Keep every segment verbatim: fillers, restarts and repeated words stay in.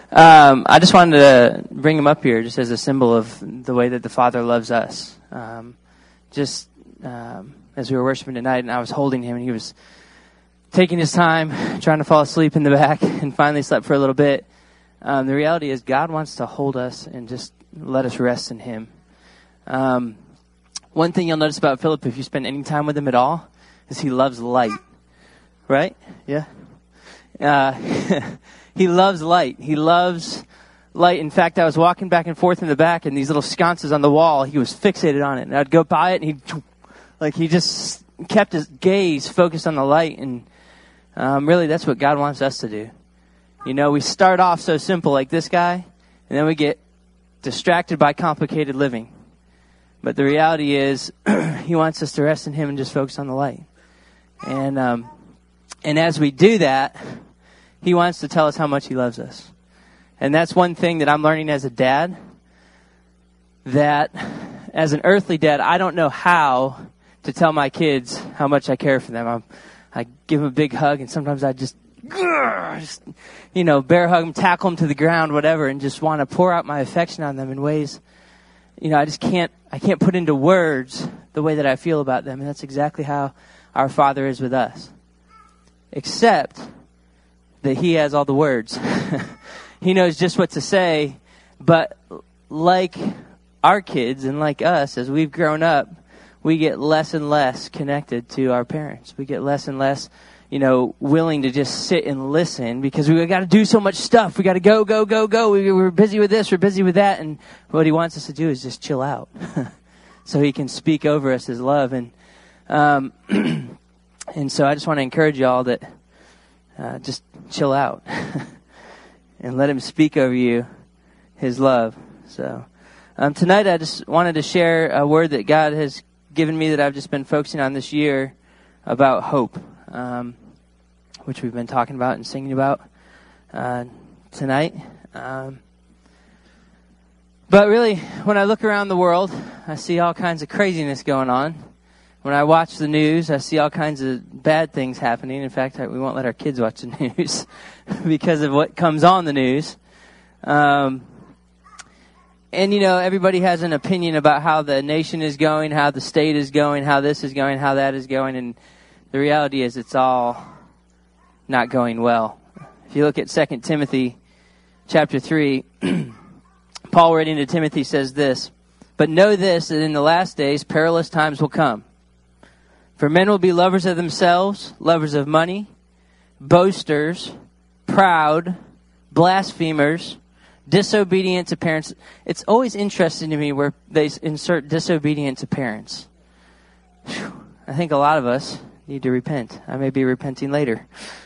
Um, I just wanted to bring him up here just as a symbol of the way that the Father loves us. Um, just um, as we were worshiping tonight, and I was holding him, and he was taking his time, trying to fall asleep in the back, and finally slept for a little bit. Um, the reality is God wants to hold us and just let us rest in him. Um, one thing you'll notice about Philip, if you spend any time with him at all, is he loves light. Right? Yeah. Uh, he loves light. He loves light. In fact, I was walking back and forth in the back, and these little sconces on the wall, he was fixated on it. And I'd go by it, and he'd, like, he just kept his gaze focused on the light. And um, really, that's what God wants us to do. You know, we start off so simple like this guy, and then we get distracted by complicated living. But the reality is, he wants us to rest in him and just focus on the light. And um, and as we do that, he wants to tell us how much he loves us. And that's one thing that I'm learning as a dad, that as an earthly dad, I don't know how to tell my kids how much I care for them. I'm, I give them a big hug, and sometimes I just, just, you know, bear hug them, tackle them to the ground, whatever, and just want to pour out my affection on them in ways, you know, I just can't, I can't put into words the way that I feel about them. And that's exactly how our Father is with us. Except that he has all the words. He knows just what to say, but like our kids and like us, as we've grown up, we get less and less connected to our parents. We get less and less, you know, willing to just sit and listen because we got to do so much stuff. We got to go, go, go, go. We, we're busy with this. We're busy with that. And what he wants us to do is just chill out so he can speak over us his love. And, um, and so I just want to encourage y'all that uh, just chill out and let him speak over you his love. So um, tonight I just wanted to share a word that God has given me that I've just been focusing on this year about hope, um, which we've been talking about and singing about uh, tonight. Um, but really, when I look around the world, I see all kinds of craziness going on. When I watch the news, I see all kinds of bad things happening. In fact, we won't let our kids watch the news because of what comes on the news. Um, and, you know, everybody has an opinion about how the nation is going, how the state is going, how this is going, how that is going. And the reality is it's all not going well. If you look at Second Timothy chapter three, Paul writing to Timothy says this, "But know this, that in the last days perilous times will come. For men will be lovers of themselves, lovers of money, boasters, proud, blasphemers, disobedient to parents." It's always interesting to me where they insert disobedient to parents. Whew. I think a lot of us need to repent. I may be repenting later.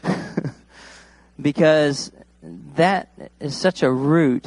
Because that is such a root.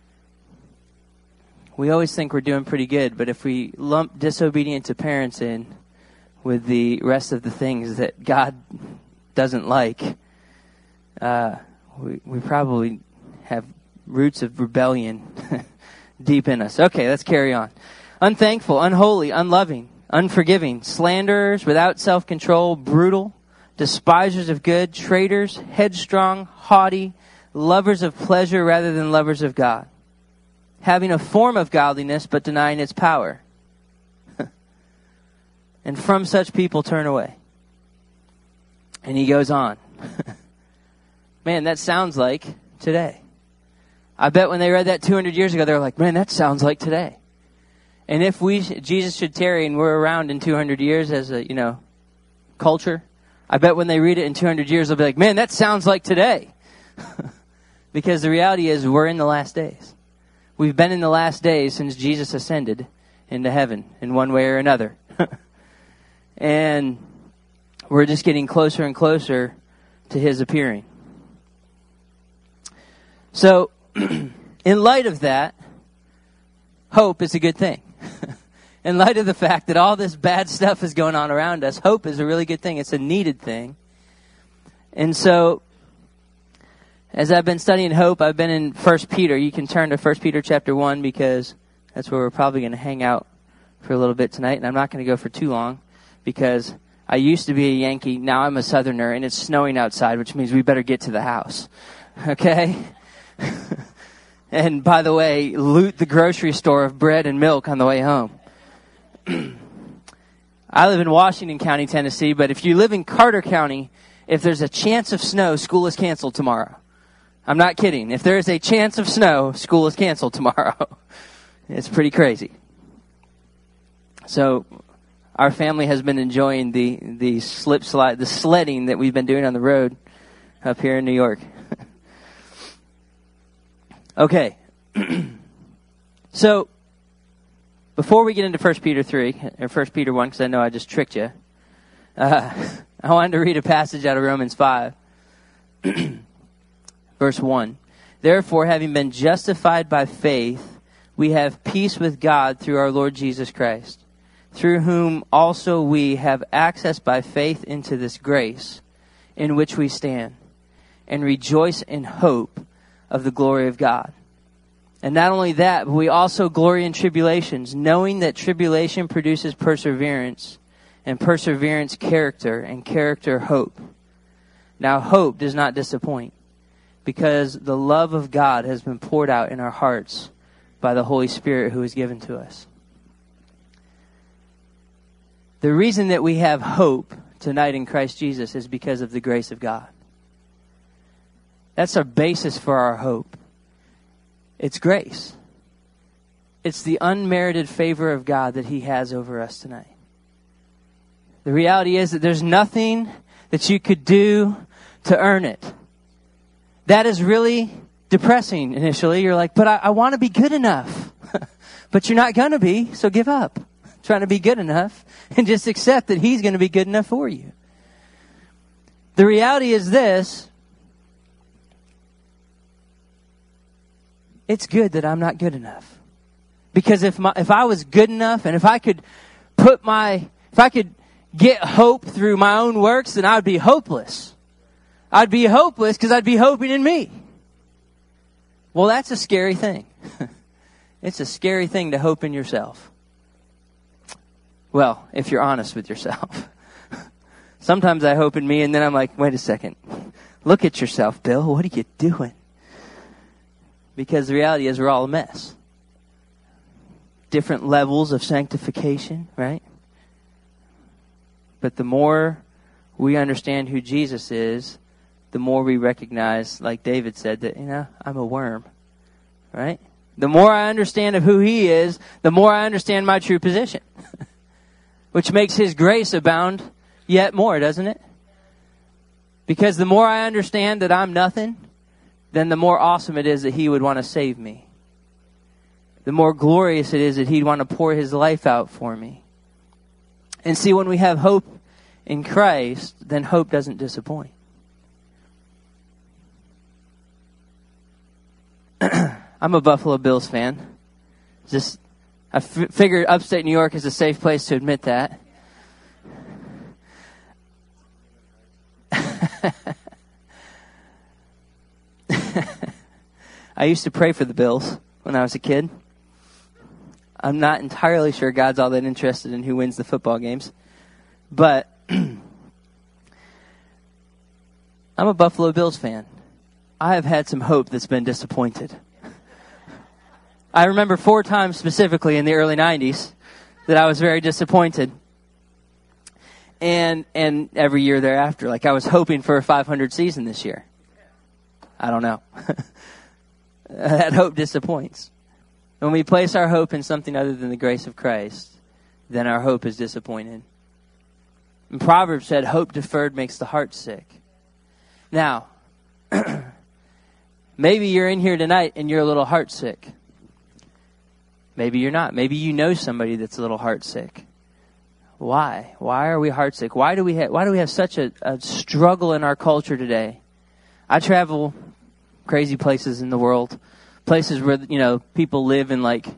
We always think we're doing pretty good, but if we lump disobedient to parents in with the rest of the things that God doesn't like, uh, we, we probably have roots of rebellion deep in us. Okay, let's carry on. Unthankful, unholy, unloving, unforgiving, slanderers, without self-control, brutal, despisers of good, traitors, headstrong, haughty, lovers of pleasure rather than lovers of God, having a form of godliness but denying its power. And from such people turn away. And he goes on. Man, that sounds like today. I bet when they read that two hundred years ago, they were like, man, that sounds like today. And if we, Jesus should tarry and we're around in two hundred years as a, you know, culture, I bet when they read it in two hundred years, they'll be like, man, that sounds like today. Because the reality is we're in the last days. We've been in the last days since Jesus ascended into heaven in one way or another. And we're just getting closer and closer to his appearing. So, in light of that, hope is a good thing. In light of the fact that all this bad stuff is going on around us, hope is a really good thing. It's a needed thing. And so, as I've been studying hope, I've been in First Peter. You can turn to First Peter chapter one because that's where we're probably going to hang out for a little bit tonight. And I'm not going to go for too long because I used to be a Yankee. Now I'm a Southerner, and it's snowing outside, which means we better get to the house. Okay? And by the way, loot the grocery store of bread and milk on the way home. I live in Washington County, Tennessee, but if you live in Carter County, if there's a chance of snow, school is canceled tomorrow. I'm not kidding. If there is a chance of snow, school is canceled tomorrow. It's pretty crazy. So our family has been enjoying the, the slip slide, the sledding that we've been doing on the road up here in New York. Okay. So before we get into First Peter three, or First Peter one, because I know I just tricked you, uh, I wanted to read a passage out of Romans five, verse one. Therefore, having been justified by faith, we have peace with God through our Lord Jesus Christ, through whom also we have access by faith into this grace in which we stand, and rejoice in hope of the glory of God. And not only that, but we also glory in tribulations, knowing that tribulation produces perseverance, and perseverance character, and character hope. Now hope does not disappoint, because the love of God has been poured out in our hearts by the Holy Spirit who is given to us. The reason that we have hope tonight in Christ Jesus is because of the grace of God. That's our basis for our hope. It's grace. It's the unmerited favor of God that He has over us tonight. The reality is that there's nothing that you could do to earn it. That is really depressing initially. You're like, but I, I want to be good enough. But you're not going to be, so give up trying to be good enough and just accept that He's going to be good enough for you. The reality is this. It's good that I'm not good enough. Because if my, if I was good enough, and if I could put my, if I could get hope through my own works, then I would be hopeless. I'd be hopeless because I'd be hoping in me. Well, that's a scary thing. It's a scary thing to hope in yourself. Well, if you're honest with yourself. Sometimes I hope in me, and then I'm like, wait a second. Look at yourself, Bill. What are you doing? Because the reality is we're all a mess. Different levels of sanctification, right? But the more we understand who Jesus is, the more we recognize, like David said, that, you know, I'm a worm, right? The more I understand of who He is, the more I understand my true position. Which makes His grace abound yet more, doesn't it? Because the more I understand that I'm nothing, then the more awesome it is that He would want to save me. The more glorious it is that He'd want to pour His life out for me. And see, when we have hope in Christ, then hope doesn't disappoint. I'm a Buffalo Bills fan. Just, I f- figured upstate New York is a safe place to admit that. I used to pray for the Bills when I was a kid. I'm not entirely sure God's all that interested in who wins the football games. But I'm a Buffalo Bills fan. I have had some hope that's been disappointed. I remember four times specifically in the early nineties that I was very disappointed. And and every year thereafter, like I was hoping for a five hundred season this year. I don't know. That hope disappoints. When we place our hope in something other than the grace of Christ, then our hope is disappointed. And Proverbs said, hope deferred makes the heart sick. Now, maybe you're in here tonight and you're a little heart sick. Maybe you're not. Maybe you know somebody that's a little heart sick. Why? Why are we heart sick? Why do we have, why do we have such a, a struggle in our culture today? I travel crazy places in the world, places where, you know, people live in like,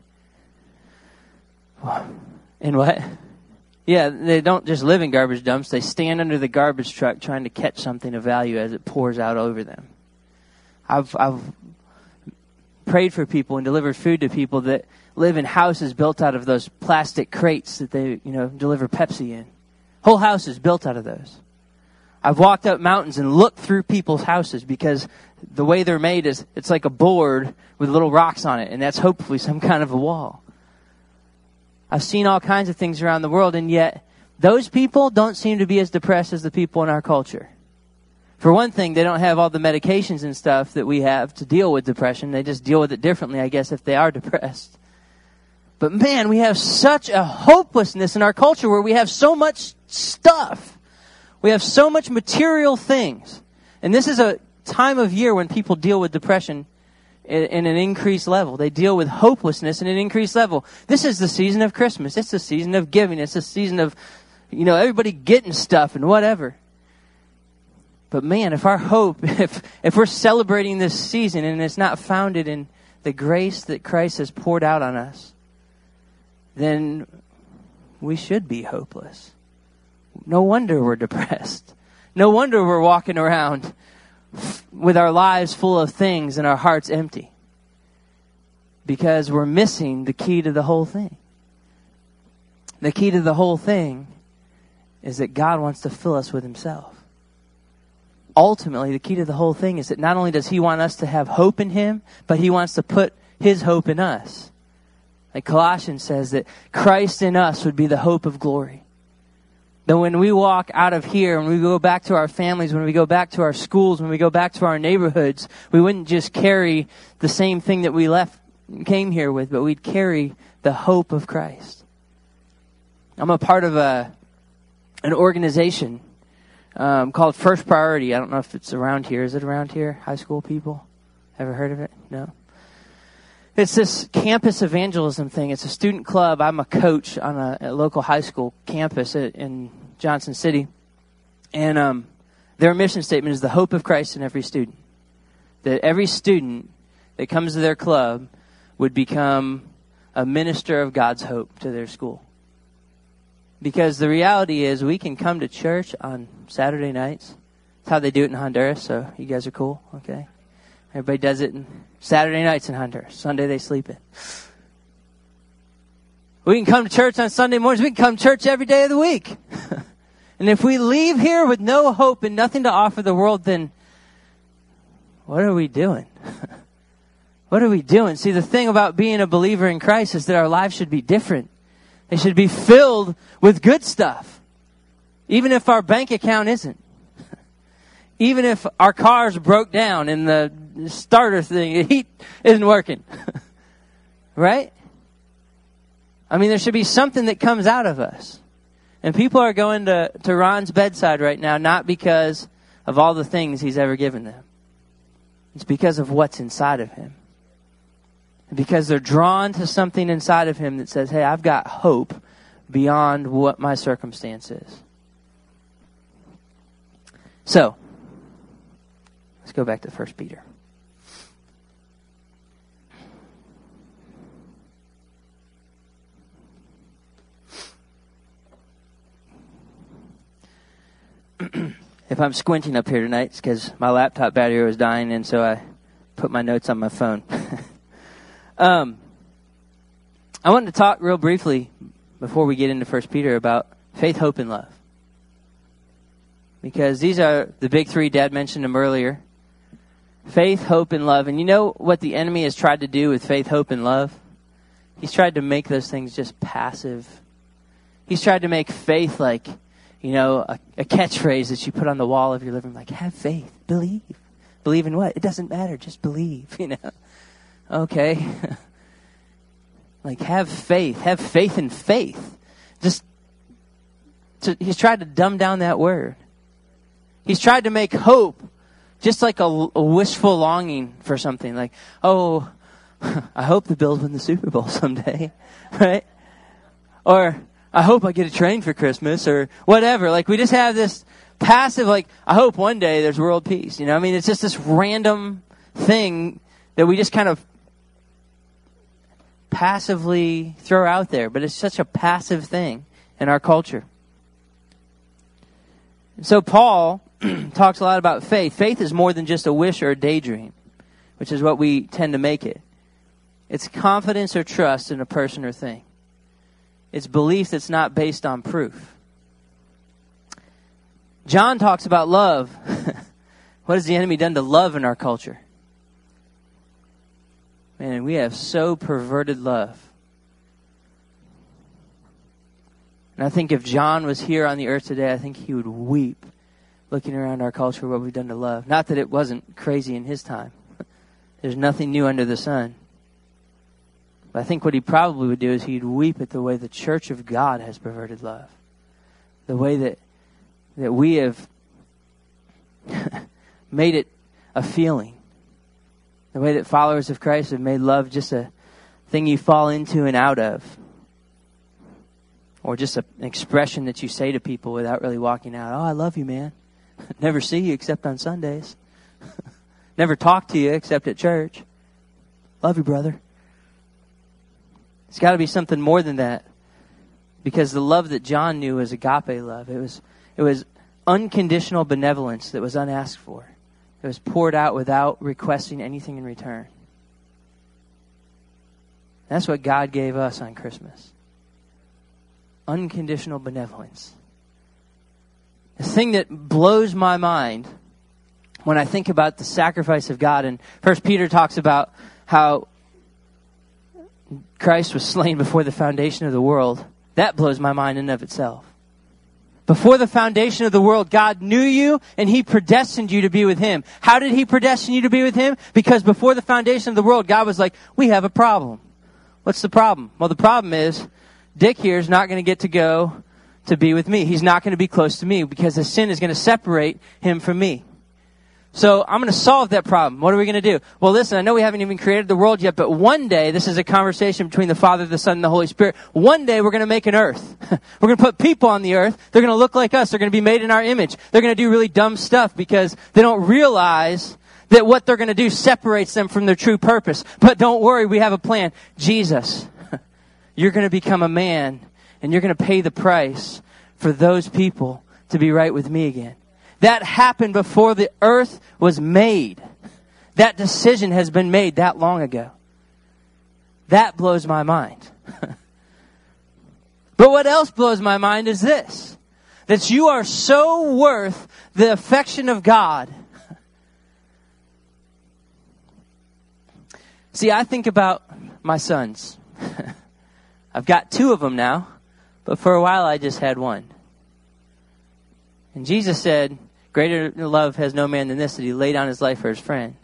in what? Yeah, they don't just live in garbage dumps. They stand under the garbage truck trying to catch something of value as it pours out over them. I've I've prayed for people and delivered food to people that live in houses built out of those plastic crates that they, you know, deliver Pepsi in. Whole houses built out of those. I've walked up mountains and looked through people's houses because the way they're made is it's like a board with little rocks on it, and that's hopefully some kind of a wall. I've seen all kinds of things around the world, and yet those people don't seem to be as depressed as the people in our culture. For one thing, they don't have all the medications and stuff that we have to deal with depression. They just deal with it differently, I guess, if they are depressed. But man, we have such a hopelessness in our culture where we have so much stuff. We have so much material things. And this is a time of year when people deal with depression in, in an increased level. They deal with hopelessness in an increased level. This is the season of Christmas. It's the season of giving. It's the season of, you know, everybody getting stuff and whatever. But man, if our hope, if if we're celebrating this season and it's not founded in the grace that Christ has poured out on us, then we should be hopeless. No wonder we're depressed. No wonder we're walking around with our lives full of things and our hearts empty. Because we're missing the key to the whole thing. The key to the whole thing is that God wants to fill us with himself. Ultimately, the key to the whole thing is that not only does he want us to have hope in him, but he wants to put his hope in us. Like Colossians says that Christ in us would be the hope of glory. That when we walk out of here, when we go back to our families, when we go back to our schools, when we go back to our neighborhoods, we wouldn't just carry the same thing that we left, came here with, but we'd carry the hope of Christ. I'm a part of a an organization Um, called First Priority. I don't know if it's around here. Is it around here? High school people? Ever heard of it? No. It's this campus evangelism thing. It's a student club. I'm a coach on a, a local high school campus at, in Johnson City. And um, their mission statement is the hope of Christ in every student. That every student that comes to their club would become a minister of God's hope to their school. Because the reality is we can come to church on Saturday nights. That's how they do it in Honduras, so you guys are cool, okay? Everybody does it on Saturday nights in Honduras. Sunday they sleep in. We can come to church on Sunday mornings. We can come to church every day of the week. And if we leave here with no hope and nothing to offer the world, then what are we doing? What are we doing? See, the thing about being a believer in Christ is that our lives should be different. They should be filled with good stuff. Even if our bank account isn't. Even if our car's broke down and the starter thing, the heat isn't working. Right? I mean, there should be something that comes out of us. And people are going to, to Ron's bedside right now, not because of all the things he's ever given them. It's because of what's inside of him. Because they're drawn to something inside of him that says, hey, I've got hope beyond what my circumstance is. So, let's go back to First Peter. If I'm squinting up here tonight, it's because my laptop battery was dying, and so I put my notes on my phone. Um, I wanted to talk real briefly before we get into First Peter about faith, hope, and love. Because these are the big three. Dad mentioned them earlier. Faith, hope, and love. And you know what the enemy has tried to do with faith, hope, and love? He's tried to make those things just passive. He's tried to make faith like, you know, a, a catchphrase that you put on the wall of your living room. Like, have faith, believe. Believe in what? It doesn't matter. Just believe, you know. Okay. Like, have faith. Have faith in faith. Just, to, he's tried to dumb down that word. He's tried to make hope just like a, a wishful longing for something. Like, oh, I hope the Bills win the Super Bowl someday. Right? Or, I hope I get a train for Christmas or whatever. Like, we just have this passive, like, I hope one day there's world peace. You know, I mean, it's just this random thing that we just kind of passively throw out there, but it's such a passive thing in our culture. And so Paul talks a lot about faith. Faith is more than just a wish or a daydream, which is what we tend to make it. It's confidence or trust in a person or thing. It's belief that's not based on proof. John talks about love. What has the enemy done to love in our culture? Man, we have so perverted love. And I think if John was here on the earth today, I think he would weep looking around our culture, what we've done to love. Not that it wasn't crazy in his time. There's nothing new under the sun. But I think what he probably would do is he'd weep at the way the church of God has perverted love. The way that that we have made it a feeling. The way that followers of Christ have made love just a thing you fall into and out of. Or just a, an expression that you say to people without really walking out. Oh, I love you, man. Never see you except on Sundays. Never talk to you except at church. Love you, brother. It's got to be something more than that. Because the love that John knew was agape love. It was, it was unconditional benevolence that was unasked for. It was poured out without requesting anything in return. That's what God gave us on Christmas. Unconditional benevolence. The thing that blows my mind when I think about the sacrifice of God, and First Peter talks about how Christ was slain before the foundation of the world. That blows my mind in and of itself. Before the foundation of the world, God knew you and He predestined you to be with Him. How did He predestine you to be with Him? Because before the foundation of the world, God was like, we have a problem. What's the problem? Well, the problem is Dick here is not going to get to go to be with me. He's not going to be close to me because his sin is going to separate him from me. So I'm going to solve that problem. What are we going to do? Well, listen, I know we haven't even created the world yet, but one day, this is a conversation between the Father, the Son, and the Holy Spirit. One day we're going to make an earth. We're going to put people on the earth. They're going to look like us. They're going to be made in our image. They're going to do really dumb stuff because they don't realize that what they're going to do separates them from their true purpose. But don't worry, we have a plan. Jesus, you're going to become a man, and you're going to pay the price for those people to be right with me again. That happened before the earth was made. That decision has been made that long ago. That blows my mind. But what else blows my mind is this. That you are so worth the affection of God. See, I think about my sons. I've got two of them now, but for a while I just had one. And Jesus said, greater love has no man than this, that He laid down His life for His friend.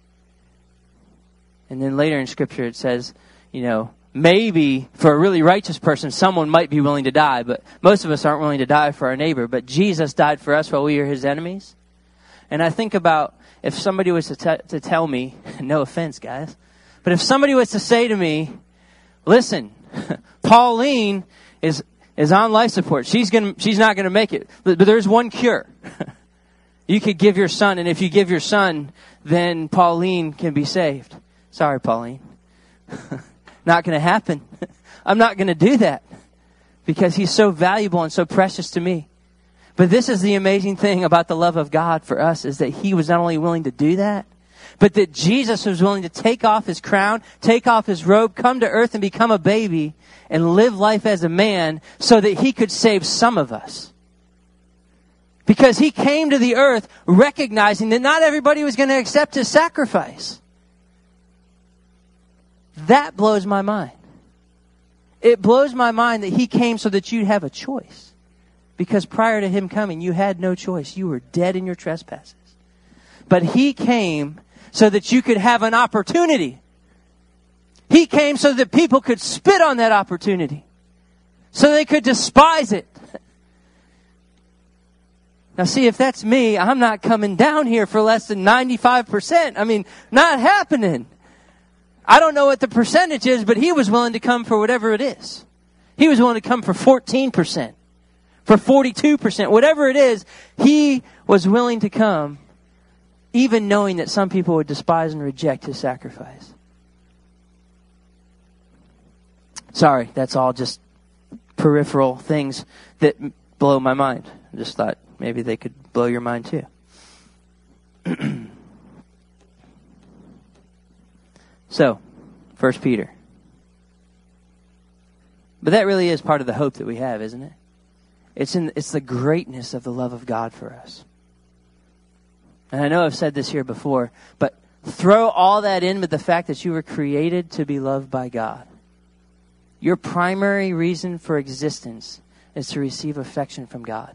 And then later in Scripture it says, you know, maybe for a really righteous person, someone might be willing to die, but most of us aren't willing to die for our neighbor. But Jesus died for us while we were His enemies. And I think about if somebody was to, t- to tell me, no offense, guys, but if somebody was to say to me, listen, Pauline is is on life support. She's gonna she's not gonna make it. But, but there's one cure. You could give your son, and if you give your son, then Pauline can be saved. Sorry, Pauline. Not gonna happen. I'm not gonna do that. Because he's so valuable and so precious to me. But this is the amazing thing about the love of God for us, is that He was not only willing to do that, but that Jesus was willing to take off His crown, take off His robe, come to earth and become a baby, and live life as a man so that He could save some of us. Because He came to the earth recognizing that not everybody was going to accept His sacrifice. That blows my mind. It blows my mind that He came so that you'd have a choice. Because prior to Him coming, you had no choice. You were dead in your trespasses. But He came so that you could have an opportunity. He came so that people could spit on that opportunity. So they could despise it. Now see, if that's me, I'm not coming down here for less than ninety-five percent. I mean, not happening. I don't know what the percentage is, but He was willing to come for whatever it is. He was willing to come for fourteen percent. For forty-two percent. Whatever it is, He was willing to come, even knowing that some people would despise and reject His sacrifice. Sorry, that's all just peripheral things that blow my mind. I just thought maybe they could blow your mind too. So, First Peter. But that really is part of the hope that we have, isn't it? It's in it's the greatness of the love of God for us. And I know I've said this here before, but throw all that in with the fact that you were created to be loved by God. Your primary reason for existence is to receive affection from God.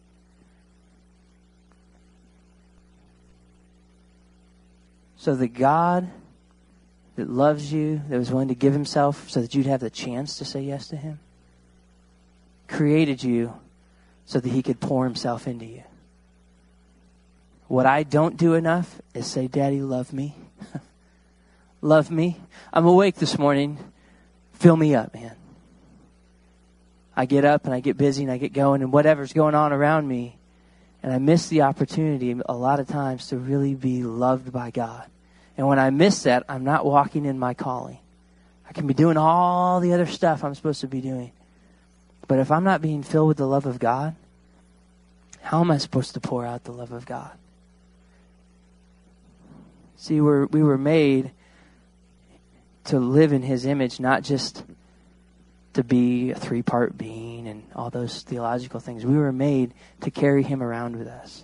So the God that loves you, that was willing to give himself so that you'd have the chance to say yes to him, created you so that he could pour himself into you. What I don't do enough is say, Daddy, love me. Love me. I'm awake this morning. Fill me up, man. I get up and I get busy and I get going and whatever's going on around me. And I miss the opportunity a lot of times to really be loved by God. And when I miss that, I'm not walking in my calling. I can be doing all the other stuff I'm supposed to be doing. But if I'm not being filled with the love of God, how am I supposed to pour out the love of God? See, we're, we were made to live in his image, not just to be a three-part being and all those theological things. We were made to carry him around with us.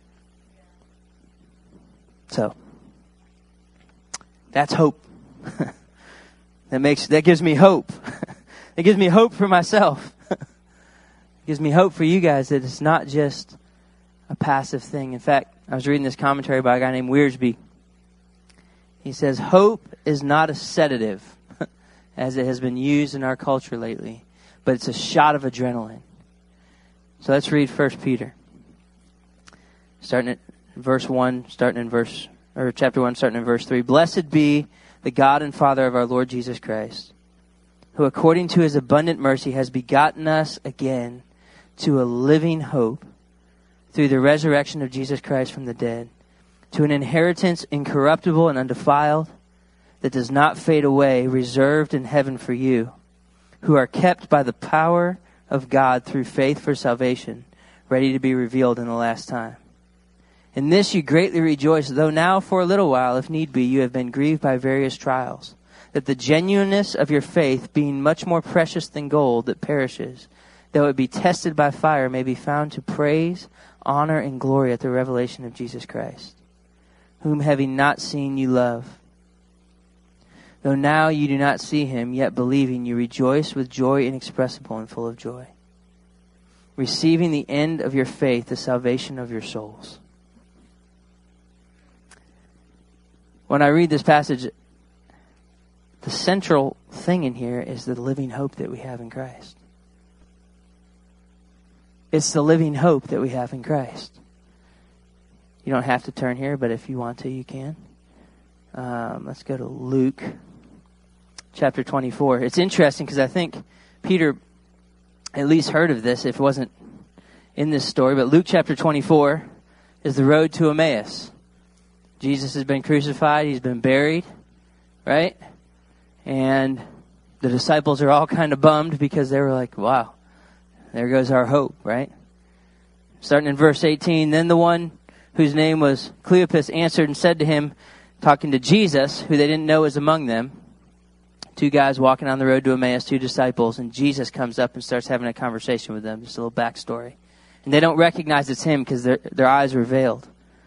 So, that's hope. that makes that gives me hope. It gives me hope for myself. It gives me hope for you guys that it's not just a passive thing. In fact, I was reading this commentary by a guy named Wiersbe. He says, hope is not a sedative, as it has been used in our culture lately, but it's a shot of adrenaline. So let's read First Peter. Starting at verse one, starting in verse, or chapter one, starting in verse three. Blessed be the God and Father of our Lord Jesus Christ, who according to his abundant mercy has begotten us again to a living hope through the resurrection of Jesus Christ from the dead, to an inheritance incorruptible and undefiled, that does not fade away, reserved in heaven for you, who are kept by the power of God through faith for salvation, ready to be revealed in the last time. In this you greatly rejoice, though now for a little while, if need be, you have been grieved by various trials, that the genuineness of your faith, being much more precious than gold that perishes, though it be tested by fire, may be found to praise, honor, and glory at the revelation of Jesus Christ, whom having not seen you love. Though now you do not see him, yet believing you rejoice with joy inexpressible and full of joy, receiving the end of your faith, the salvation of your souls. When I read this passage, the central thing in here is the living hope that we have in Christ. It's the living hope that we have in Christ. You don't have to turn here, but if you want to, you can. Um, let's go to Luke chapter twenty-four. It's interesting because I think Peter at least heard of this if it wasn't in this story. But Luke chapter twenty-four is the road to Emmaus. Jesus has been crucified. He's been buried, right? And the disciples are all kind of bummed because they were like, wow, there goes our hope, right? Starting in verse eighteen, then the one whose name was Cleopas answered and said to him, talking to Jesus, who they didn't know was among them, two guys walking on the road to Emmaus, two disciples, and Jesus comes up and starts having a conversation with them, just a little backstory. And they don't recognize it's him because their their eyes were veiled.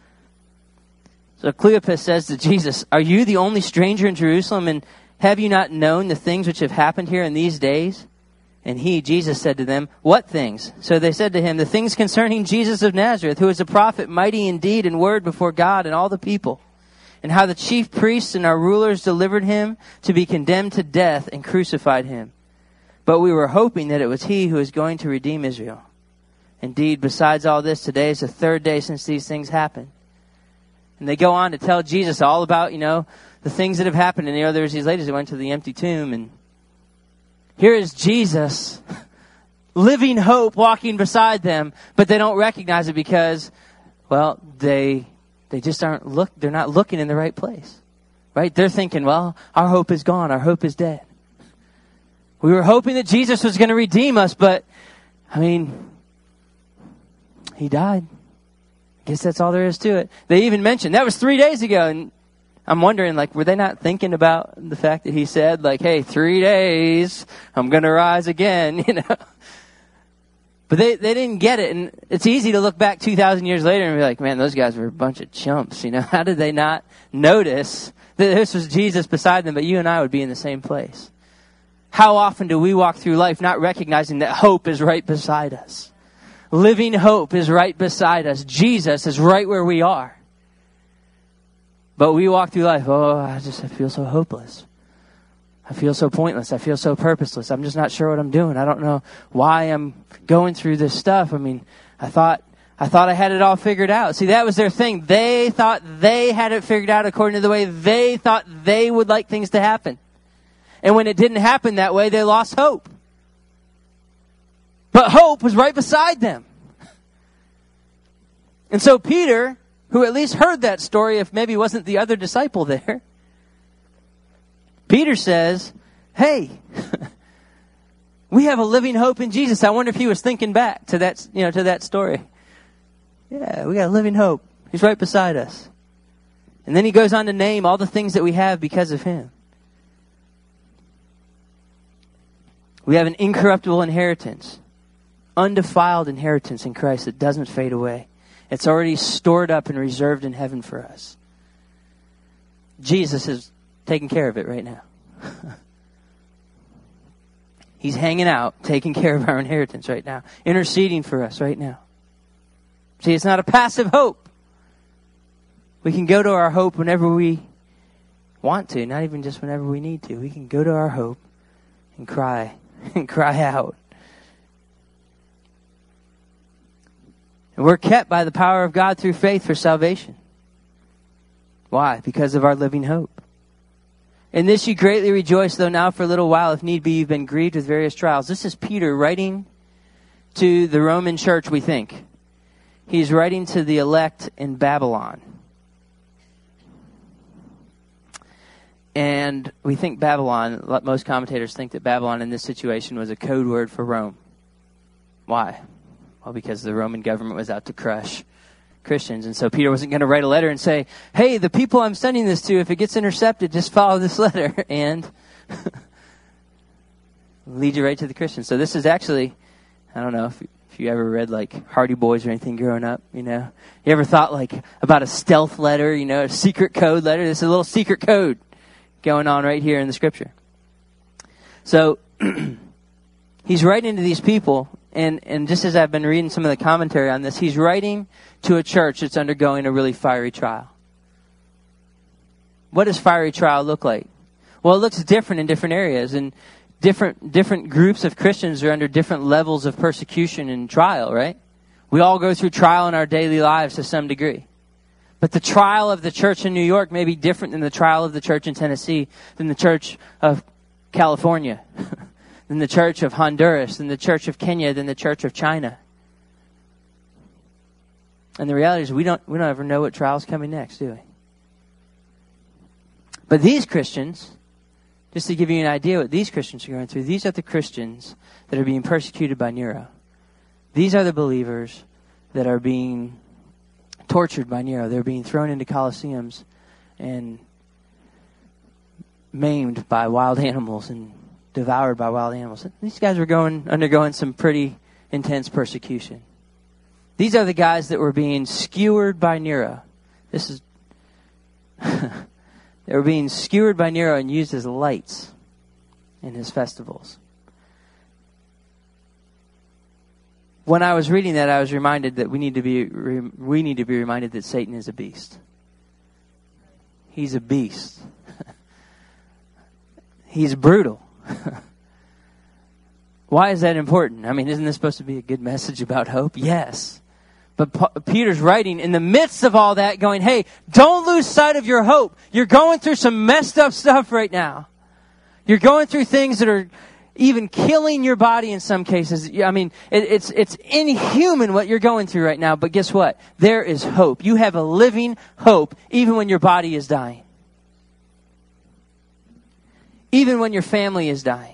So Cleopas says to Jesus, are you the only stranger in Jerusalem, and have you not known the things which have happened here in these days? And he, Jesus, said to them, what things? So they said to him, the things concerning Jesus of Nazareth, who is a prophet, mighty in deed and word before God and all the people, and how the chief priests and our rulers delivered him to be condemned to death and crucified him. But we were hoping that it was he who is going to redeem Israel. Indeed, besides all this, today is the third day since these things happened. And they go on to tell Jesus all about, you know, the things that have happened. And you know, there was these ladies that went to the empty tomb, and here is Jesus, living hope, walking beside them, but they don't recognize it because, well, they they just aren't look. They're not looking in the right place, right? They're thinking, well, our hope is gone. Our hope is dead. We were hoping that Jesus was going to redeem us, but I mean, he died. I guess that's all there is to it. They even mentioned that was three days ago, and I'm wondering, like, were they not thinking about the fact that he said, like, hey, three days, I'm going to rise again, you know? But they, they didn't get it. And it's easy to look back two thousand years later and be like, man, those guys were a bunch of chumps. You know, how did they not notice that this was Jesus beside them, but you and I would be in the same place? How often do we walk through life not recognizing that hope is right beside us? Living hope is right beside us. Jesus is right where we are. But we walk through life, oh, I just I feel so hopeless. I feel so pointless. I feel so purposeless. I'm just not sure what I'm doing. I don't know why I'm going through this stuff. I mean, I thought I thought I had it all figured out. See, that was their thing. They thought they had it figured out according to the way they thought they would like things to happen. And when it didn't happen that way, they lost hope. But hope was right beside them. And so Peter, who at least heard that story, if maybe wasn't the other disciple there, Peter says, hey, we have a living hope in Jesus. I wonder if he was thinking back to that, you know, to that story. Yeah, we got a living hope. He's right beside us. And then he goes on to name all the things that we have because of him. We have an incorruptible inheritance, undefiled inheritance in Christ that doesn't fade away. It's already stored up and reserved in heaven for us. Jesus is taking care of it right now. He's hanging out, taking care of our inheritance right now, interceding for us right now. See, it's not a passive hope. We can go to our hope whenever we want to, not even just whenever we need to. We can go to our hope and cry and cry out. And we're kept by the power of God through faith for salvation. Why? Because of our living hope. In this you greatly rejoice, though now for a little while, if need be, you've been grieved with various trials. This is Peter writing to the Roman church, we think. He's writing to the elect in Babylon. And we think Babylon, most commentators think that Babylon in this situation was a code word for Rome. Why? Well, because the Roman government was out to crush Christians. And so Peter wasn't going to write a letter and say, hey, the people I'm sending this to, if it gets intercepted, just follow this letter and lead you right to the Christians. So this is actually, I don't know if, if you ever read like Hardy Boys or anything growing up, you know. You ever thought like about a stealth letter, you know, a secret code letter? This is a little secret code going on right here in the scripture. So he's writing to these people, and, and just as I've been reading some of the commentary on this, he's writing to a church that's undergoing a really fiery trial. What does fiery trial look like? Well, it looks different in different areas, and different different groups of Christians are under different levels of persecution and trial, right? We all go through trial in our daily lives to some degree. But the trial of the church in New York may be different than the trial of the church in Tennessee, than the church of California, than the church of Honduras, than the church of Kenya, than the church of China. And the reality is we don't we don't ever know what trial's coming next, do we? But these Christians, just to give you an idea what these Christians are going through, these are the Christians that are being persecuted by Nero. These are the believers that are being tortured by Nero. They're being thrown into colosseums and maimed by wild animals and devoured by wild animals. These guys were going undergoing some pretty intense persecution. These are the guys that were being skewered by Nero. This is they were being skewered by Nero and used as lights in his festivals. When I was reading that, I was reminded that we need to be we need to be reminded that Satan is a beast. He's a beast. He's brutal. Why is that important? I mean, isn't this supposed to be a good message about hope? Yes. But P- Peter's writing in the midst of all that, going, hey, don't lose sight of your hope. You're going through some messed up stuff right now. You're going through things that are even killing your body in some cases. I mean, it, it's it's inhuman what you're going through right now. But guess what? There is hope. You have a living hope even when your body is dying. Even when your family is dying.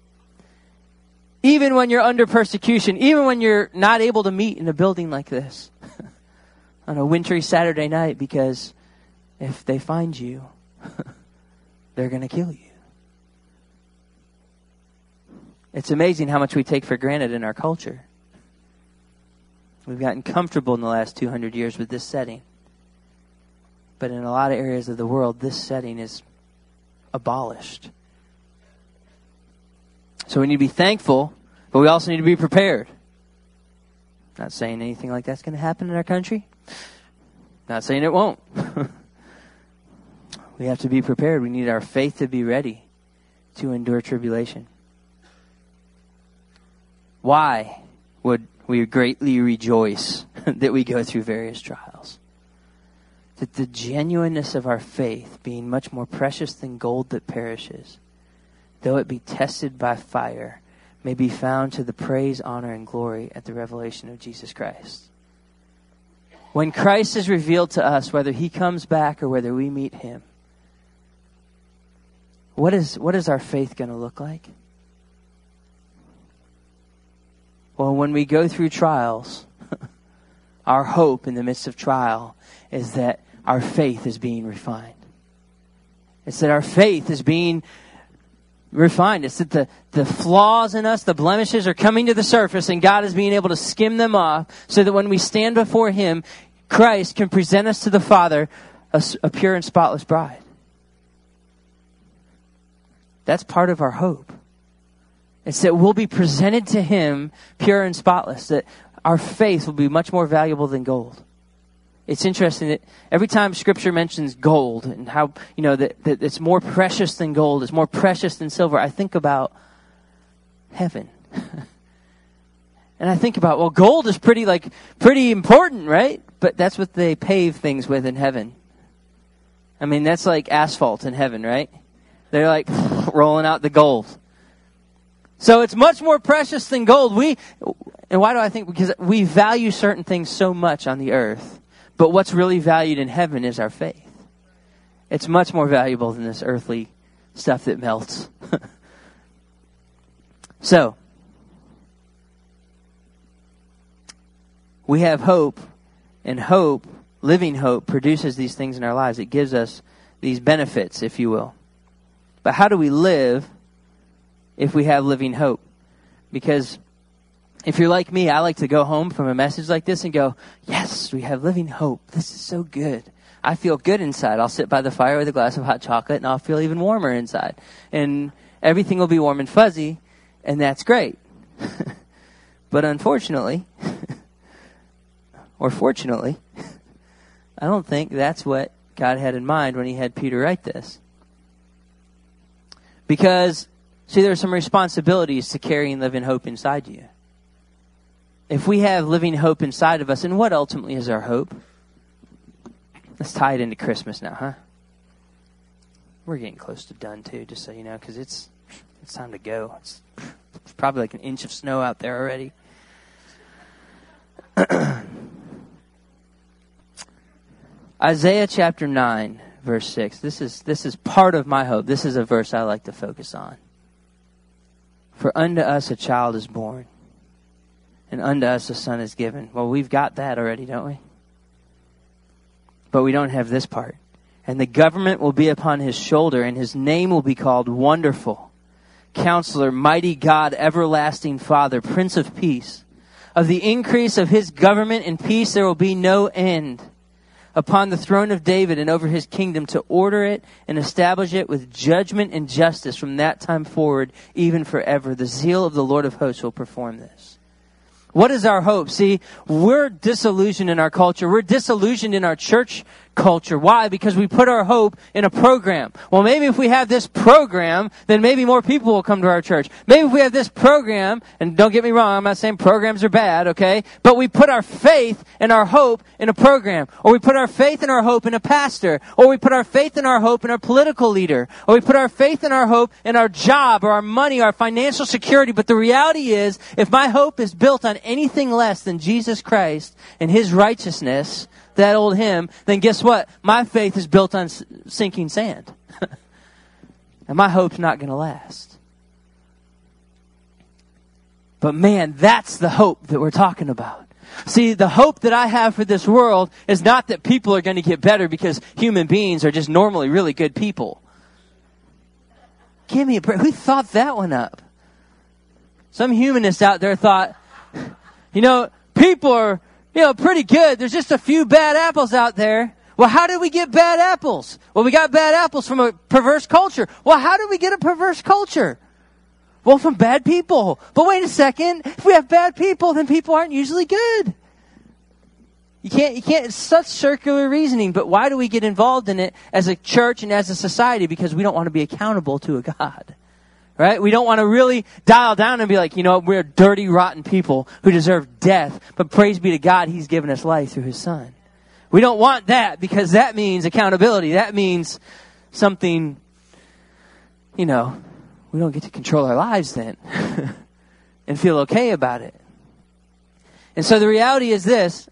Even when you're under persecution. Even when you're not able to meet in a building like this on a wintry Saturday night, because if they find you, they're going to kill you. It's amazing how much we take for granted in our culture. We've gotten comfortable in the last two hundred years with this setting. But in a lot of areas of the world, this setting is abolished. So we need to be thankful, but we also need to be prepared. Not saying anything like that's going to happen in our country. Not saying it won't. We have to be prepared. We need our faith to be ready to endure tribulation. Why would we greatly rejoice that we go through various trials? That the genuineness of our faith, being much more precious than gold that perishes, though it be tested by fire, may be found to the praise, honor, and glory at the revelation of Jesus Christ. When Christ is revealed to us, whether he comes back or whether we meet him, what is what is our faith going to look like? Well, when we go through trials, our hope in the midst of trial is that our faith is being refined. It's that our faith is being refined. It's that the, the flaws in us, the blemishes are coming to the surface, and God is being able to skim them off so that when we stand before him, Christ can present us to the Father a, a pure and spotless bride. That's part of our hope. It's that we'll be presented to him pure and spotless, that our faith will be much more valuable than gold. It's interesting that every time Scripture mentions gold and how, you know, that, that it's more precious than gold, it's more precious than silver, I think about heaven. And I think about, well, gold is pretty, like, pretty important, right? But that's what they pave things with in heaven. I mean, that's like asphalt in heaven, right? They're like rolling out the gold. So it's much more precious than gold. We, and why do I think? Because we value certain things so much on the earth. But what's really valued in heaven is our faith. It's much more valuable than this earthly stuff that melts. So, we have hope, and hope, living hope, produces these things in our lives. It gives us these benefits, if you will. But how do we live if we have living hope? Because if you're like me, I like to go home from a message like this and go, yes, we have living hope. This is so good. I feel good inside. I'll sit by the fire with a glass of hot chocolate and I'll feel even warmer inside. And everything will be warm and fuzzy, and that's great. But unfortunately, or fortunately, I don't think that's what God had in mind when he had Peter write this. Because, see, there are some responsibilities to carrying living hope inside you. If we have living hope inside of us, and what ultimately is our hope? Let's tie it into Christmas now, huh? We're getting close to done, too, just so you know, because it's it's time to go. It's, it's probably like an inch of snow out there already. Isaiah chapter nine, verse six. This is this is part of my hope. This is a verse I like to focus on. For unto us a child is born, and unto us a son is given. Well, we've got that already, don't we? But we don't have this part. And the government will be upon his shoulder, and his name will be called Wonderful, Counselor, Mighty God, Everlasting Father, Prince of Peace. Of the increase of his government and peace there will be no end, upon the throne of David and over his kingdom, to order it and establish it with judgment and justice from that time forward, even forever. The zeal of the Lord of hosts will perform this. What is our hope? See, we're disillusioned in our culture. We're disillusioned in our church culture. Why? Because we put our hope in a program. Well, maybe if we have this program, then maybe more people will come to our church. Maybe if we have this program, and don't get me wrong, I'm not saying programs are bad, okay? But we put our faith and our hope in a program. Or we put our faith and our hope in a pastor. Or we put our faith and our hope in our political leader. Or we put our faith and our hope in our job or our money, our financial security. But the reality is, if my hope is built on anything less than Jesus Christ and his righteousness, that old hymn, then guess what? My faith is built on sinking sand. And my hope's not going to last. But man, that's the hope that we're talking about. See, the hope that I have for this world is not that people are going to get better because human beings are just normally really good people. Give me a break. Who thought that one up? Some humanist out there thought, you know, people are you know, pretty good. There's just a few bad apples out there. Well, how did we get bad apples? Well, we got bad apples from a perverse culture. Well, how did we get a perverse culture? Well, from bad people. But wait a second. If we have bad people, then people aren't usually good. You can't, you can't, it's such circular reasoning. But why do we get involved in it as a church and as a society? Because we don't want to be accountable to a God. Right? We don't want to really dial down and be like, you know, we're dirty, rotten people who deserve death. But praise be to God, He's given us life through His Son. We don't want that because that means accountability. That means something, you know, we don't get to control our lives then and feel okay about it. And so the reality is this.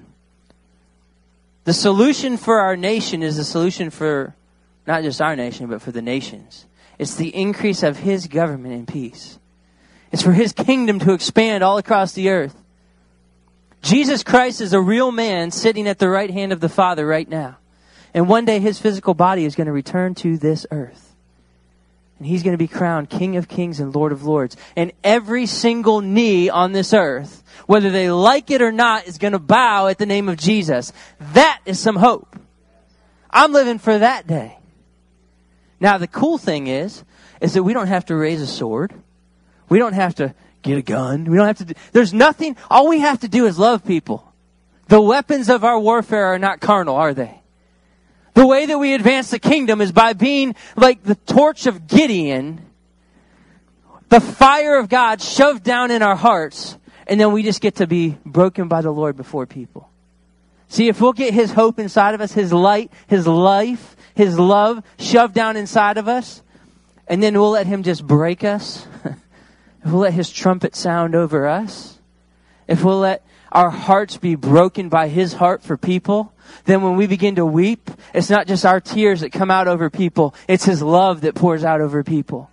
The solution for our nation is the solution for not just our nation, but for the nations. It's the increase of His government and peace. It's for His kingdom to expand all across the earth. Jesus Christ is a real man sitting at the right hand of the Father right now. And one day His physical body is going to return to this earth. And He's going to be crowned King of Kings and Lord of Lords. And every single knee on this earth, whether they like it or not, is going to bow at the name of Jesus. That is some hope. I'm living for that day. Now, the cool thing is, is that we don't have to raise a sword. We don't have to get a gun. We don't have to do, there's nothing, all we have to do is love people. The weapons of our warfare are not carnal, are they? The way that we advance the kingdom is by being like the torch of Gideon, the fire of God shoved down in our hearts, and then we just get to be broken by the Lord before people. See, if we'll get His hope inside of us, His light, His life, His love shoved down inside of us, and then we'll let Him just break us. If we'll let His trumpet sound over us, if we'll let our hearts be broken by His heart for people, then when we begin to weep, it's not just our tears that come out over people, it's His love that pours out over people.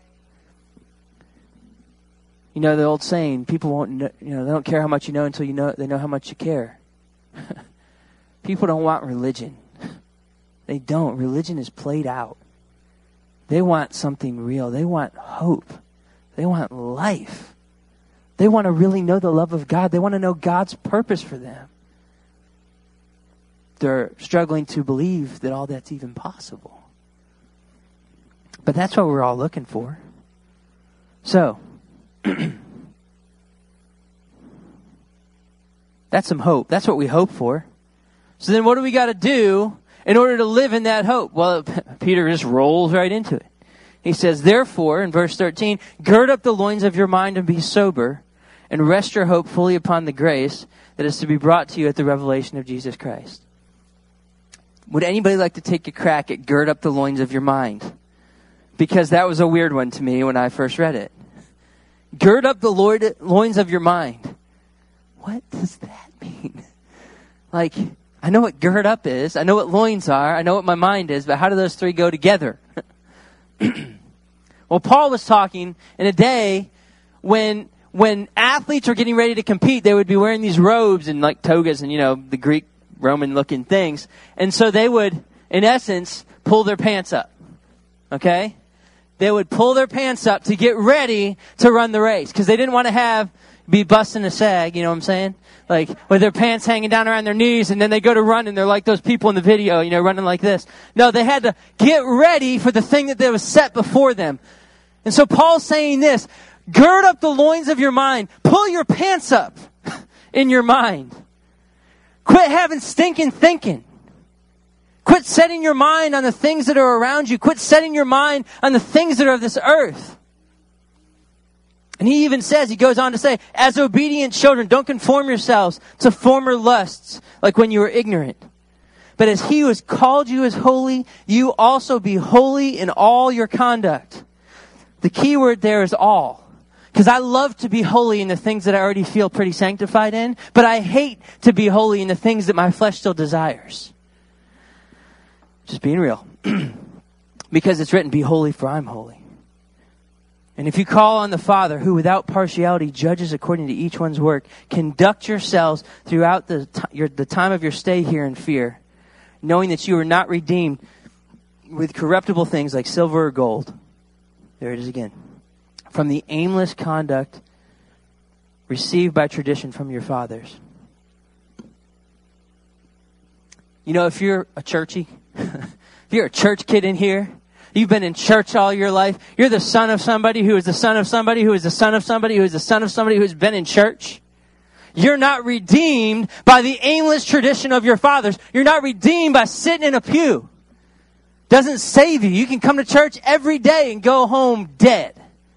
You know the old saying, people won't know, you know, they don't care how much you know until you know they know how much you care. People don't want religion. They don't. Religion is played out. They want something real. They want hope. They want life. They want to really know the love of God. They want to know God's purpose for them. They're struggling to believe that all that's even possible. But that's what we're all looking for. So, that's some hope. That's what we hope for. So then what do we got to do in order to live in that hope? Well, Peter just rolls right into it. He says, therefore, in verse thirteen, gird up the loins of your mind and be sober, and rest your hope fully upon the grace that is to be brought to you at the revelation of Jesus Christ. Would anybody like to take a crack at gird up the loins of your mind? Because that was a weird one to me when I first read it. Gird up the Lord, loins of your mind. What does that mean? Like, I know what gird up is. I know what loins are. I know what my mind is. But how do those three go together? Well, Paul was talking in a day when when athletes were getting ready to compete, they would be wearing these robes and like togas and, you know, the Greek Roman looking things. And so they would, in essence, pull their pants up. Okay? They would pull their pants up to get ready to run the race because they didn't want to have be busting a sag, you know what I'm saying? Like with their pants hanging down around their knees, and then they go to run and they're like those people in the video, you know, running like this. No, they had to get ready for the thing that was set before them. And so Paul's saying this, gird up the loins of your mind. Pull your pants up in your mind. Quit having stinking thinking. Quit setting your mind on the things that are around you. Quit setting your mind on the things that are of this earth. And he even says, he goes on to say, as obedient children, don't conform yourselves to former lusts, like when you were ignorant. But as He who has called you is holy, you also be holy in all your conduct. The key word there is all. Because I love to be holy in the things that I already feel pretty sanctified in, but I hate to be holy in the things that my flesh still desires. Just being real. Because it's written, be holy for I'm holy. And if you call on the Father, who without partiality judges according to each one's work, conduct yourselves throughout the, t- your, the time of your stay here in fear, knowing that you are not redeemed with corruptible things like silver or gold. There it is again. From the aimless conduct received by tradition from your fathers. You know, if you're a churchy, if you're a church kid in here, you've been in church all your life, you're the son of somebody who is the son of somebody who is the son of somebody who is the son of somebody who has been in church. You're not redeemed by the aimless tradition of your fathers. You're not redeemed by sitting in a pew. Doesn't save you. You can come to church every day and go home dead.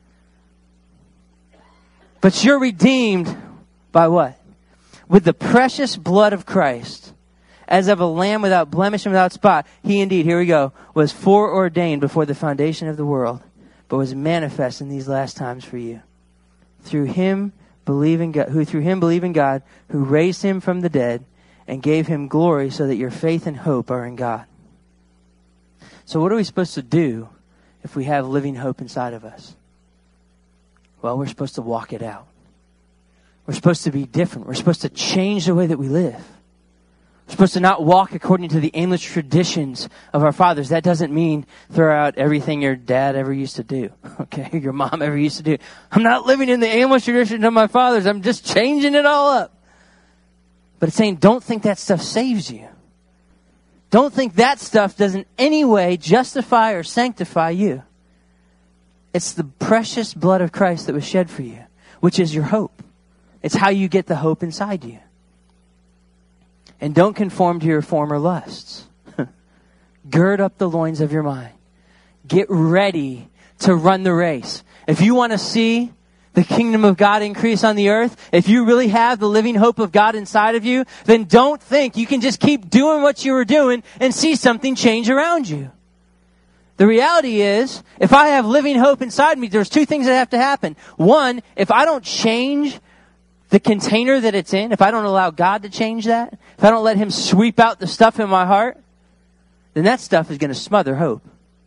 But you're redeemed by what? With the precious blood of Christ, as of a lamb without blemish and without spot. He indeed, here we go, was foreordained before the foundation of the world, but was manifest in these last times for you. Through him, believe in God, who through him believe in God, who raised him from the dead and gave him glory, so that your faith and hope are in God. So what are we supposed to do if we have living hope inside of us? Well, we're supposed to walk it out. We're supposed to be different. We're supposed to change the way that we live. We're supposed to not walk according to the aimless traditions of our fathers. That doesn't mean throw out everything your dad ever used to do. Okay, your mom ever used to do. I'm not living in the aimless tradition of my fathers. I'm just changing it all up. But it's saying don't think that stuff saves you. Don't think that stuff does in any way justify or sanctify you. It's the precious blood of Christ that was shed for you, which is your hope. It's how you get the hope inside you. And don't conform to your former lusts. Gird up the loins of your mind. Get ready to run the race. If you want to see the kingdom of God increase on the earth, if you really have the living hope of God inside of you, then don't think you can just keep doing what you were doing and see something change around you. The reality is, if I have living hope inside me, there's two things that have to happen. One, if I don't change the container that it's in, if I don't allow God to change that, if I don't let him sweep out the stuff in my heart, then that stuff is going to smother hope.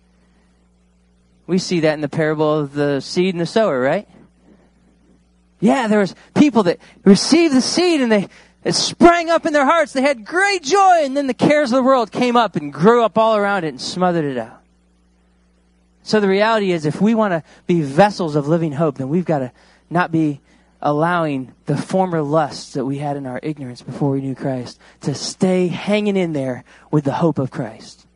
We see that in the parable of the seed and the sower, right? Yeah, there was people that received the seed and they it sprang up in their hearts. They had great joy, and then the cares of the world came up and grew up all around it and smothered it out. So the reality is, if we want to be vessels of living hope, then we've got to not be allowing the former lusts that we had in our ignorance before we knew Christ to stay hanging in there with the hope of Christ.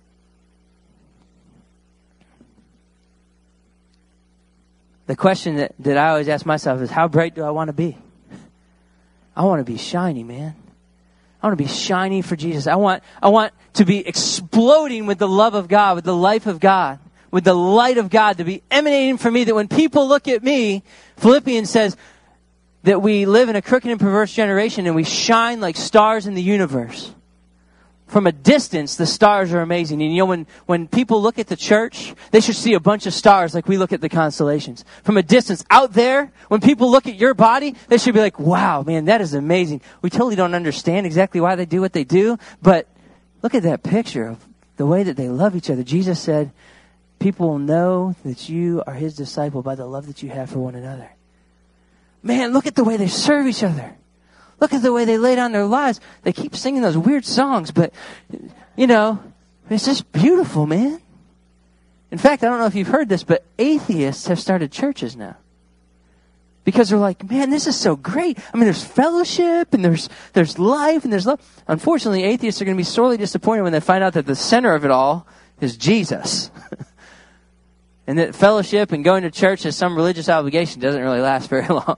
The question that, that I always ask myself is, how bright do I want to be? I want to be shiny, man. I want to be shiny for Jesus. I want, I want to be exploding with the love of God, with the life of God, with the light of God to be emanating from me, that when people look at me, Philippians says that we live in a crooked and perverse generation and we shine like stars in the universe. From a distance, the stars are amazing. And you know, when, when people look at the church, they should see a bunch of stars like we look at the constellations. From a distance, out there, when people look at your body, they should be like, wow, man, that is amazing. We totally don't understand exactly why they do what they do, but look at that picture of the way that they love each other. Jesus said, people will know that you are his disciple by the love that you have for one another. Man, look at the way they serve each other. Look at the way they lay down their lives. They keep singing those weird songs, but, you know, it's just beautiful, man. In fact, I don't know if you've heard this, but atheists have started churches now. Because they're like, man, this is so great. I mean, there's fellowship, and there's there's life, and there's love. Unfortunately, atheists are going to be sorely disappointed when they find out that the center of it all is Jesus. And that fellowship and going to church as some religious obligation doesn't really last very long.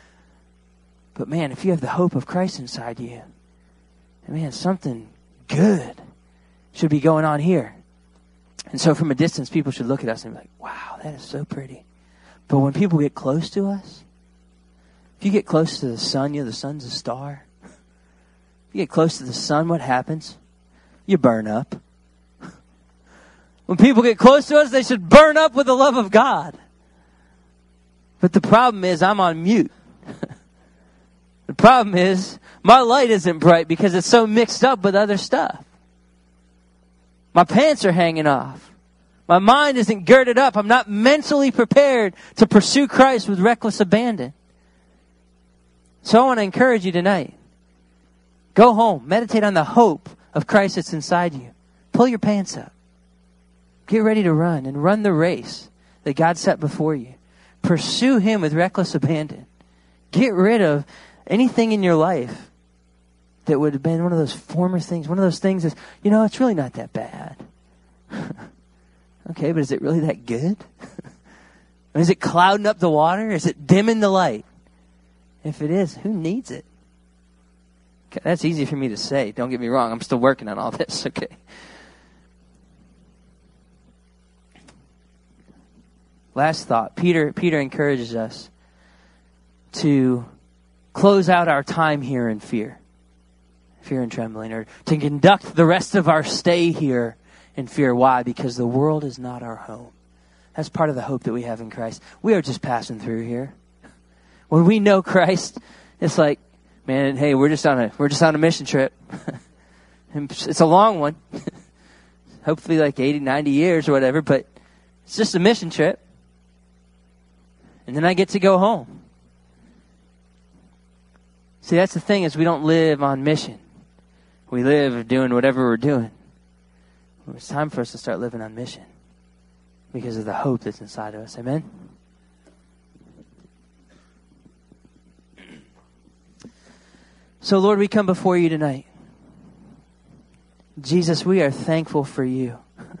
But man, if you have the hope of Christ inside you, man, something good should be going on here. And so from a distance, people should look at us and be like, wow, that is so pretty. But when people get close to us, if you get close to the sun, you know, the sun's a star. If you get close to the sun, what happens? You burn up. When people get close to us, they should burn up with the love of God. But the problem is, I'm on mute. The problem is, my light isn't bright because it's so mixed up with other stuff. My pants are hanging off. My mind isn't girded up. I'm not mentally prepared to pursue Christ with reckless abandon. So I want to encourage you tonight. Go home. Meditate on the hope of Christ that's inside you. Pull your pants up. Get ready to run and run the race that God set before you. Pursue him with reckless abandon. Get rid of anything in your life that would have been one of those former things, one of those things that, you know, it's really not that bad. Okay, but is it really that good? Is it clouding up the water? Is it dimming the light? If it is, who needs it? Okay, that's easy for me to say. Don't get me wrong. I'm still working on all this, okay? Last thought. Peter, Peter encourages us to close out our time here in fear. Fear and trembling. Or to conduct the rest of our stay here in fear. Why? Because the world is not our home. That's part of the hope that we have in Christ. We are just passing through here. When we know Christ, it's like, man, hey, we're just on a we're just on a mission trip. It's a long one. Hopefully like eighty, ninety years or whatever, but it's just a mission trip. And then I get to go home. See, that's the thing, is we don't live on mission. We live doing whatever we're doing. It's time for us to start living on mission because of the hope that's inside of us. Amen? So, Lord, we come before you tonight. Jesus, we are thankful for you.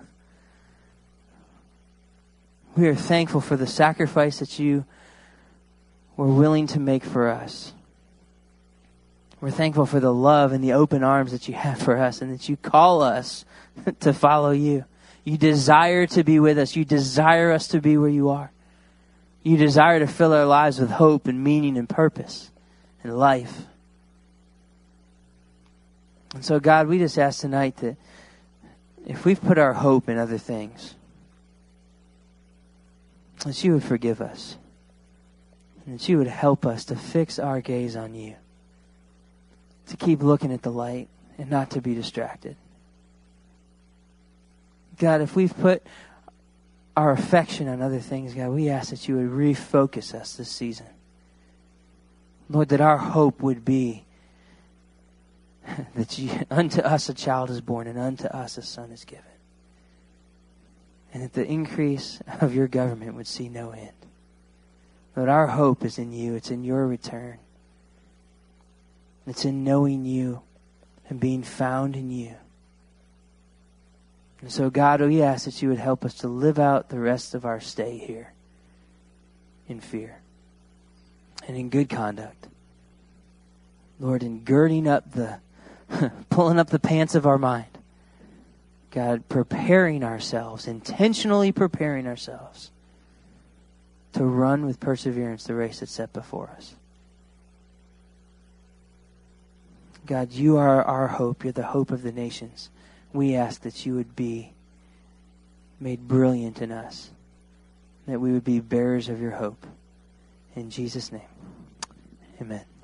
We are thankful for the sacrifice that you were willing to make for us. We're thankful for the love and the open arms that you have for us, and that you call us to follow you. You desire to be with us. You desire us to be where you are. You desire to fill our lives with hope and meaning and purpose and life. And so, God, we just ask tonight that if we've put our hope in other things, that you would forgive us. And that you would help us to fix our gaze on you. To keep looking at the light and not to be distracted. God, if we've put our affection on other things, God, we ask that you would refocus us this season. Lord, that our hope would be that you, unto us a child is born and unto us a son is given. And that the increase of your government would see no end. Lord, our hope is in you. It's in your return. It's in knowing you and being found in you. And so, God, we ask that you would help us to live out the rest of our stay here in fear and in good conduct. Lord, in girding up the, pulling up the pants of our mind. God, preparing ourselves, intentionally preparing ourselves to run with perseverance the race that's set before us. God, you are our hope. You're the hope of the nations. We ask that you would be made brilliant in us, that we would be bearers of your hope. In Jesus' name, amen.